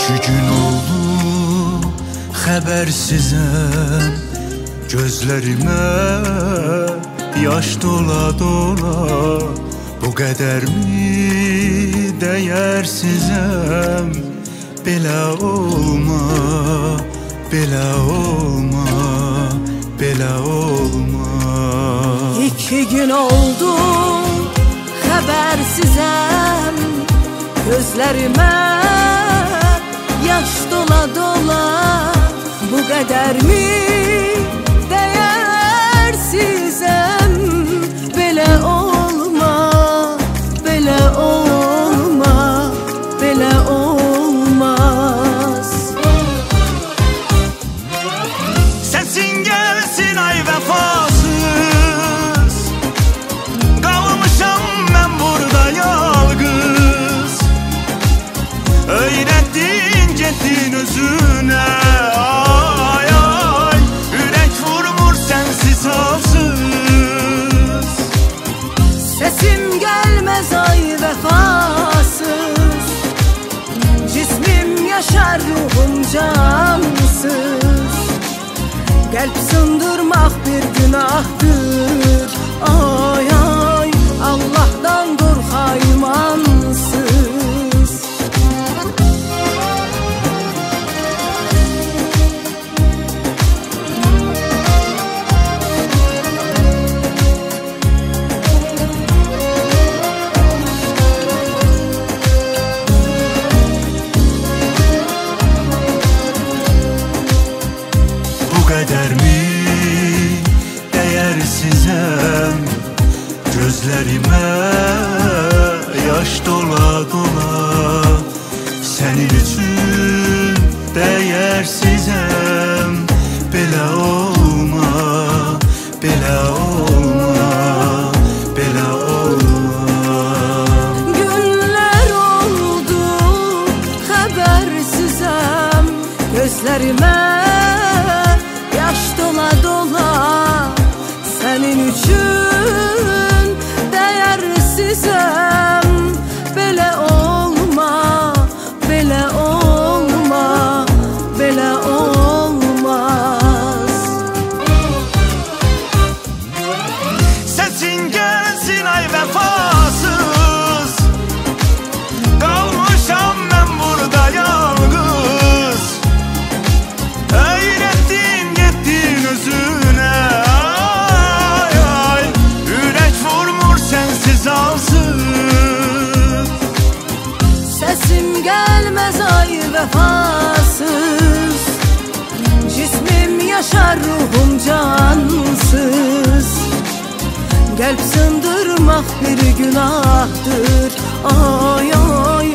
İki gün oldu xəbərsizəm, gözlərimə yaş dola dola. Bu qədərmi dəyərsizəm, belə olma, belə olma, belə olma. İki gün oldu xəbərsizəm, gözlərimə yaş dola dola. Bu qədər mi dəyərsizəm, belə olma, belə olma, belə olmaz. Səsin gəlsin ay vəfasız, qalmışam mən burada yalqız. Öyrətdin getdin özünə, ay ay, ürək vurmur sənsiz halsız. Səsim gəlməz ay vəfasız, cismim yaşar ruhum cansız. Qəlb sındırmaq bir günahdır, ay ay, Allah'dan qorxa imansız. Bu qədərmi dəyərsizəm, gözlərimə yaş dola dola. Sənin üçün dəyərsizəm, belə olma, belə olma, belə olma. Günlər oldu xəbərsizəm, gözlərimə yaş dola dola. Sənin üçün dəyərsizəm, belə olma, belə olma, belə olmaz. Səsin gəlsin ay vəfasız, qalmışam mən burada yalqız. Öyrətdin getdin özünə, ay ay, ürək vurmur sənsiz halsız. Səsim gəlməz ay vəfasız, cismim yaşar ruhum cansız. Qəlb sındırmaq bir günahdır, ay ay,